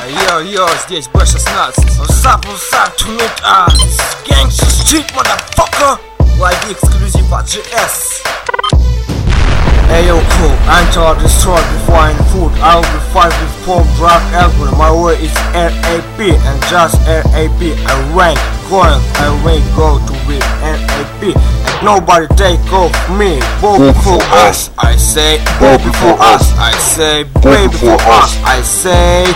Йо-йо, здесь B16. What's up to meet us? This is Gangsta Street, motherfucker. Live эксклюзив от GS. Ayo cool, until I destroy before I food. I'll be fight with pork, drug, alcohol. My way is RAP and just RAP. I rank, going, I will go to with RAP. And nobody take off me. Bow before us, I say. Bow before us, I say. Play before us, I say.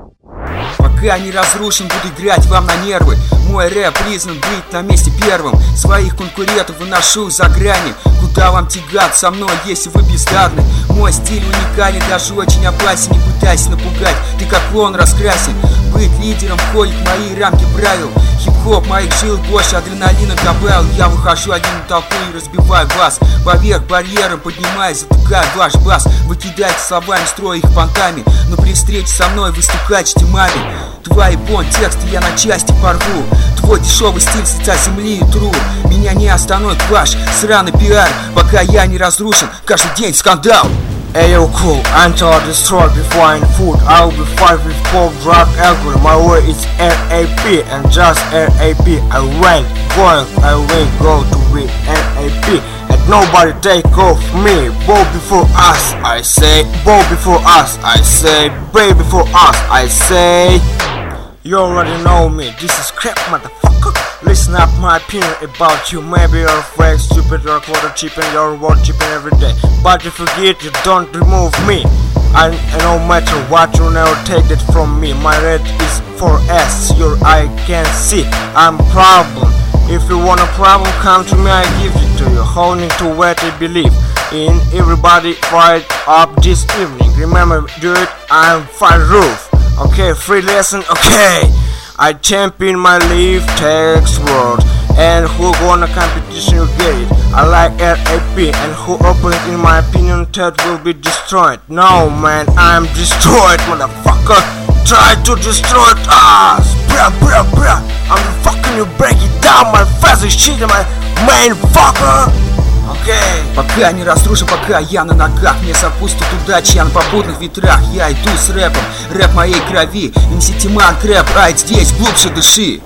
Пока не разрушен, буду играть вам на нервы. Мой рэп признан быть на месте первым. Своих конкурентов выношу за грани. Куда вам тягать со мной, если вы бездарны? Мой стиль уникален, даже очень опасен. Не пытайся напугать, ты как клон раскрасен. Быть лидером входит в мои рамки правил. Хип-хоп моих жил больше адреналина добавил. Я выхожу один на толпу и разбиваю вас. Поверх барьером поднимаясь, затыкаю ваш бас. Вы кидаете словами, строя их понтами. Но при встрече со мной вы стукачете маме. Твои тексты я на части порву. Твой дешевый стиль с лица земли и тру. Меня не остановит ваш сраный пиар, пока я не разрушен. Каждый день скандал. Ayo cool, until I destroy before I food. I'll be fight with pork, drug, alcohol. My way is RAP and just RAP. I rank, going, I will go to with RAP. And nobody take off me. Bow before us, I say. Bow before us, I say. Pray before us, I say. You already know me, this is crap, motherfucker. Listen up my opinion about you. Maybe you're fake, stupid, you're quarter cheap and you're world cheaping every day. But if you get, you don't remove me. And no matter what, you never take that from me. My red is 4S, your eye can see. I'm problem. If you want a problem, come to me, I give it to you. Holding to what I believe in. Everybody fight up this evening. Remember, do it, I'm fire roof. Okay, free lesson, okay. I champion my leave text world. And who won a competition you get it. I like RAP and who opened in my opinion third will be destroyed. No man, I'm destroyed, motherfucker. Try to destroy us. Bruh. I'm fucking you, break it down my face and shit in my main fucker. Okay. Пока не разрушу, пока я на ногах. Мне сопутствует удача, я на попутных ветрах. Я иду с рэпом, рэп моей крови. Несите манк рэп, райд здесь, глубже дыши.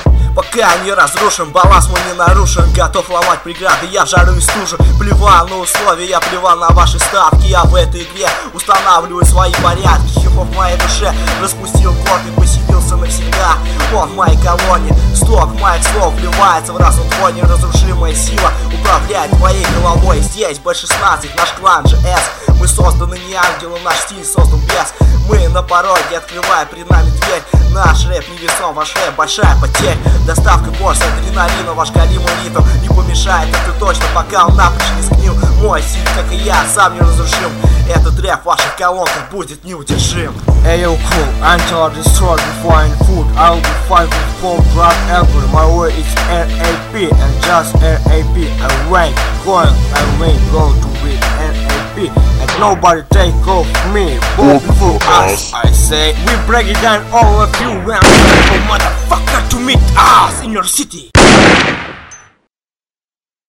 Пока не разрушен, баланс мой не нарушен. Готов ломать преграды, я в жару и стужу. Плевал на условия, я плевал на ваши ставки. Я в этой игре устанавливаю свои порядки. Хип-хоп в моей душе распустил корни и поселился навсегда. Он в моей колонии, сток моих слов вливается в разум твой. Неразрушимая сила управляет твоей головой. Здесь B16, наш клан GS. Мы созданы не ангелом, наш стиль создан без. Мы на пороге, открывая перед нами дверь. Наш рэп невесом, ваш рэп большая потеря. Доставка борс адреналина, ваш галимый ритм не помешает, это точно, пока он напрочь не сгнил. Мой стиль, как и я, сам не разрушим. Этот рэп в ваших колонках будет неудержим. Ayo cool, until I destroy before I food. I'll be fight with pork, drug, alcohol. My way is RAP and just RAP. I rank, going, I will go to with RAP. And nobody take off me. Bow before us, I say. We break it down all of you. We're motherfucker to meet us in your city.